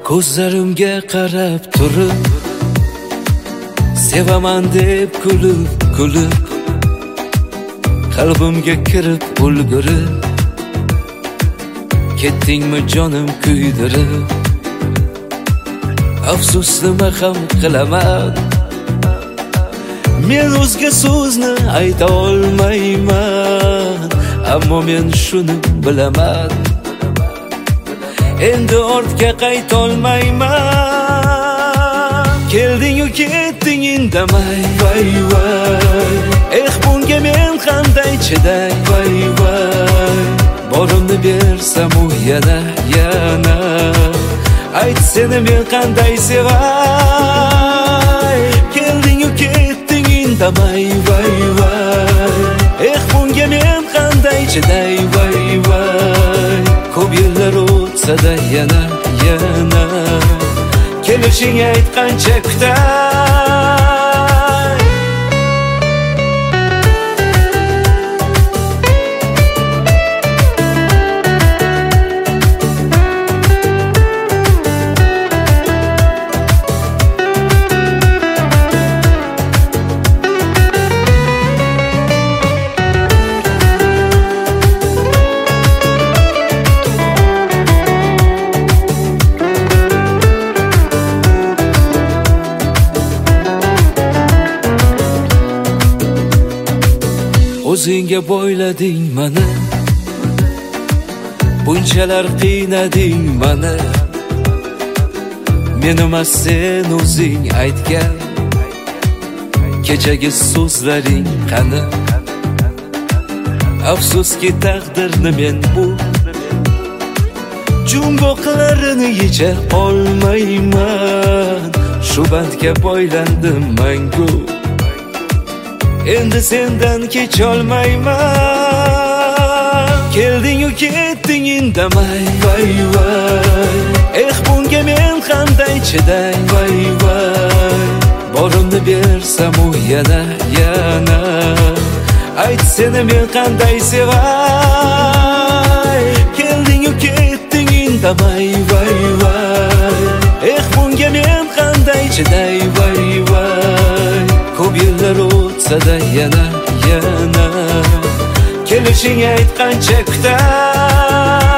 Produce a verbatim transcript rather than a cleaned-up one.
Ko'zlarimga qarab turib, sevaman deb kulib, kulib, qalbimga kirib ulgurib, ketdingmi jonim kuydirib. Afsus nima ham qilaman, men o'zga so'zni ayta olmayman, ammo men shuni bilaman, endi ortga qaytolmayman. Kelding-u ketding indamay, vay vay, eh bunga men qanday chiday, vay vay. Borimni bersam u yana yana, ayt seni men qanday sevay. Kelding-u ketding indamay, vay vay, eh bunga men qanday chiday, vay vay. Ko'p yillar o'tsa-da yana yana, kelishing aytqancha kutay. O'zingga boylading mani, bunchalar qiynading mani. Men emas sen o'zing aytgan kechagi so'zlaring qani. Afsuski taqdirni men bu jumboqlarini yecha olmayman. Shu bandga boylandim mangu, endi sendan kecholmayman. Kelding-u ketding indamay, vay vay, eh bunga men qanday chiday, vay vay. Borimni bersam u yana yana, ayt seni men qanday sevay. Kelding-u ketding indamay, vay vay, eh bunga men qanday chiday, vay vay. Ko'p yillar o'tsa-da yana yana, kelishing aytqancha kutay.